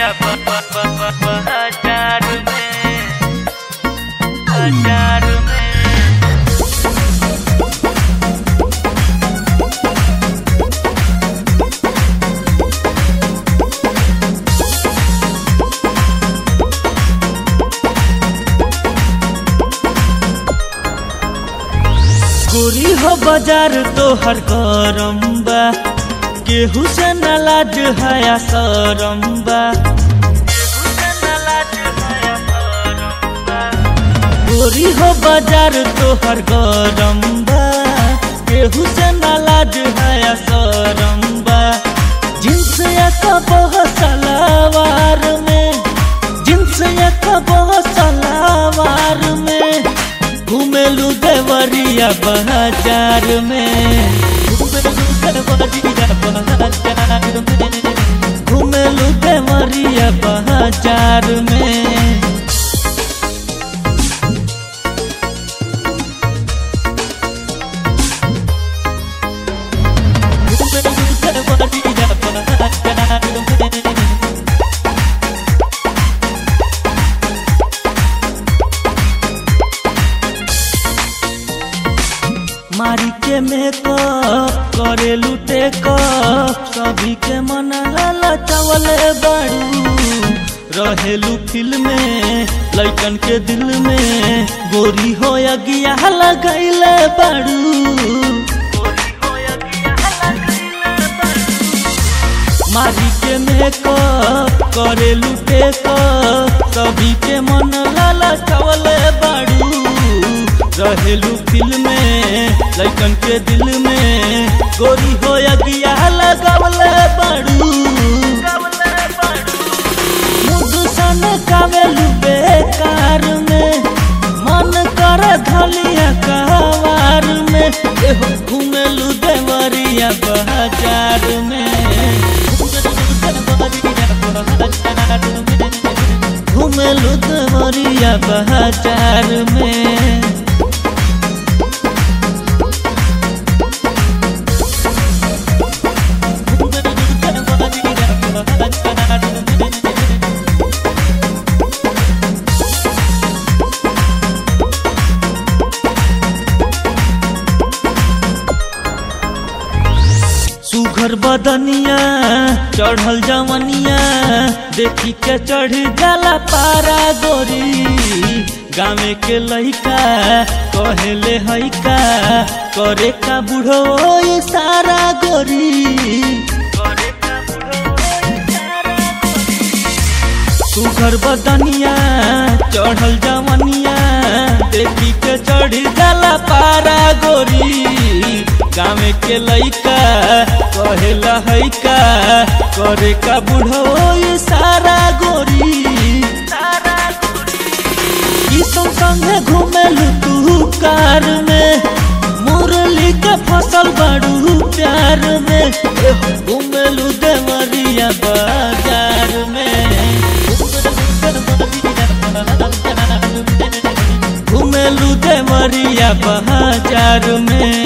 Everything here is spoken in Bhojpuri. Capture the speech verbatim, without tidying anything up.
देवरिया बाजार में बाजार में गोरी हो बाजार तोहर गरम बा, केहू से न लाज हया शरम बा। गोरी हो बाजार तोहर गरम बा, केहू से न लाज हया शरम बा। जिन्स एक बहुत सलावार में, जिन्स एक बहुत सलावार में घूमेलू देवरिया बाजार में, घूमेलू देवरिया बाजार में। मारी के मेकअप करे लुटे कप, सभी के मन लाला चावले बाड़ू। रहेलू फिल्म में लइकन के दिल में, गोरी हो अगिया लगैले बाड़ू। मारी के मेकअप करे लुटे कप, सभी के मन लाला चावले बाड़ू। रहेलू फिल्म में लइकन के दिल में, गोरी हो अगिया लगावले बाड़ू। मुदुसन कावेलू बेकार में, मन कर धलिया कवार में। एहो घूमेलू देवरिया बाजार में, घूमेलू देवरिया बाजार में। सुघर बदनिया चढ़ल जवनिया, देखी के चढ़ जाला पारा गोरी। गाँव के लइका कहेले हैका, करे का बुढ़ो सारा गोरी। सुघर बदनिया चढ़ल जवनिया, देखी के चढ़ जाला पारा गोरी। गाँव के लइका कहेला हैका, करे का बुढ़ो सारा गोरी। किसम संगे घूमेलू तू कार में, मुरली के फसल बड़ू प्यार में। घूमेलू देवरिया बाजार में, घूमेलू देवरिया बाजार में।